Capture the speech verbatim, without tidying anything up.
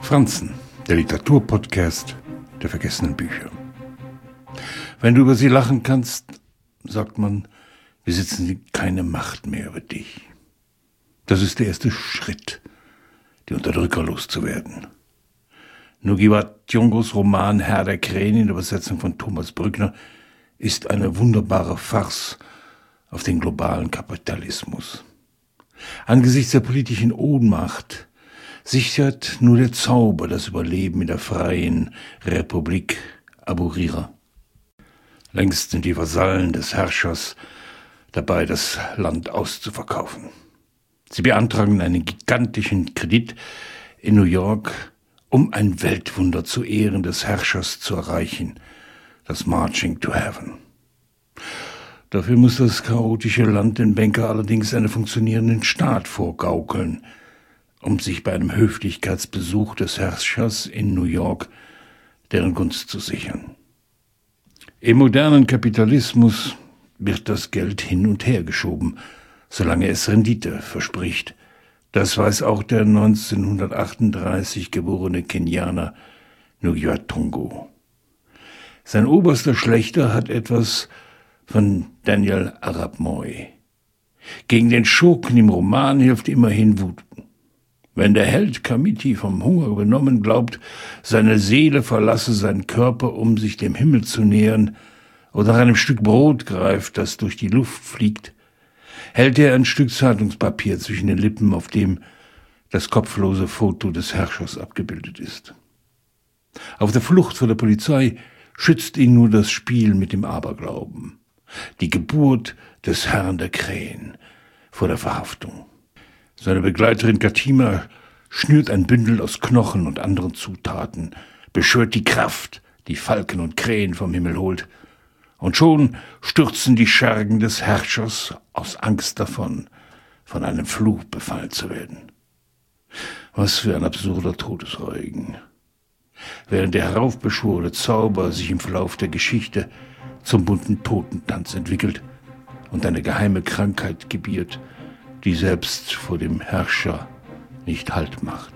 Franzen, der Literaturpodcast der vergessenen Bücher. Wenn du über sie lachen kannst, sagt man, besitzen sie keine Macht mehr über dich. Das ist der erste Schritt, die Unterdrücker loszuwerden. Nugiwa Thiongos Roman Herr der Krähen in der Übersetzung von Thomas Brückner ist eine wunderbare Farce auf den globalen Kapitalismus. Angesichts der politischen Ohnmacht sichert nur der Zauber das Überleben in der freien Republik Aburira. Längst sind die Vasallen des Herrschers dabei, das Land auszuverkaufen. Sie beantragen einen gigantischen Kredit in New York, um ein Weltwunder zu Ehren des Herrschers zu erreichen, das Marching to Heaven. Dafür muss das chaotische Land den Banker allerdings einen funktionierenden Staat vorgaukeln, um sich bei einem Höflichkeitsbesuch des Herrschers in New York deren Gunst zu sichern. Im modernen Kapitalismus wird das Geld hin und her geschoben, solange es Rendite verspricht. Das weiß auch der neunzehnhundertachtunddreißig geborene Kenianer Nugiwa Thiong'o. Sein oberster Schlächter hat etwas von Daniel Arap Moi. Gegen den Schurken im Roman hilft immerhin Wut. Wenn der Held Kamiti vom Hunger benommen glaubt, seine Seele verlasse seinen Körper, um sich dem Himmel zu nähern, oder nach einem Stück Brot greift, das durch die Luft fliegt, hält er ein Stück Zeitungspapier zwischen den Lippen, auf dem das kopflose Foto des Herrschers abgebildet ist. Auf der Flucht vor der Polizei schützt ihn nur das Spiel mit dem Aberglauben, die Geburt des Herrn der Krähen vor der Verhaftung. Seine Begleiterin Katima schnürt ein Bündel aus Knochen und anderen Zutaten, beschwört die Kraft, die Falken und Krähen vom Himmel holt, und schon stürzen die Schergen des Herrschers aus Angst davon, von einem Fluch befallen zu werden. Was für ein absurder Todesregen. Während der heraufbeschworene Zauber sich im Verlauf der Geschichte zum bunten Totentanz entwickelt und eine geheime Krankheit gebiert, die selbst vor dem Herrscher nicht Halt macht.